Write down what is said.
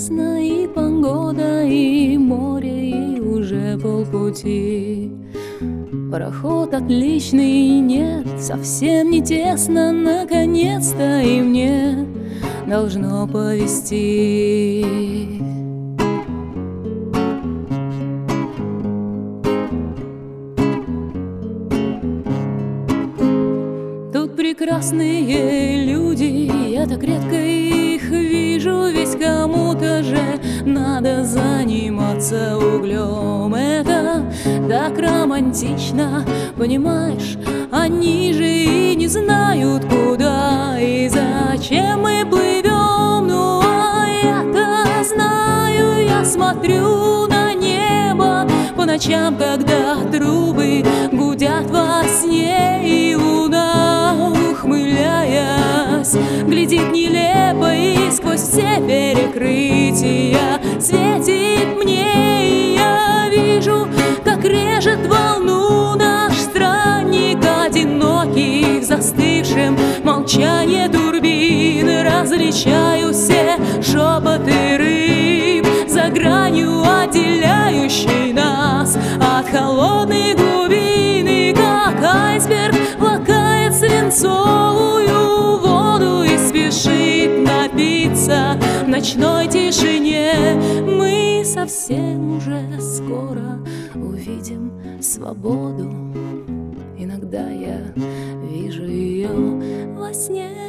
ясно, и погода, и море, и уже полпути. Пароход отличный, нет, совсем не тесно, наконец-то и мне должно повезти. Тут прекрасные люди, я так редко их вижу, ведь кому-то же надо заниматься углем. Это так романтично, понимаешь, они же и не знают, куда и зачем мы плывем. Ну а я-то знаю, я смотрю на небо по ночам, когда трубы гудят во сне, и луна, ухмыляясь, глядит нелепо и сквозь все перекрытия светит мне, и я вижу, как режет волну наш странник одинокий в застывшем молчании турбин. Различаю все шепоты рыб за гранью, отделяющей нас от холодной глубины, как айсберг лакает свинцовую воду и спешит напиться в ночной тишине. Мы совсем уже скоро увидим свободу. Иногда я вижу ее во сне.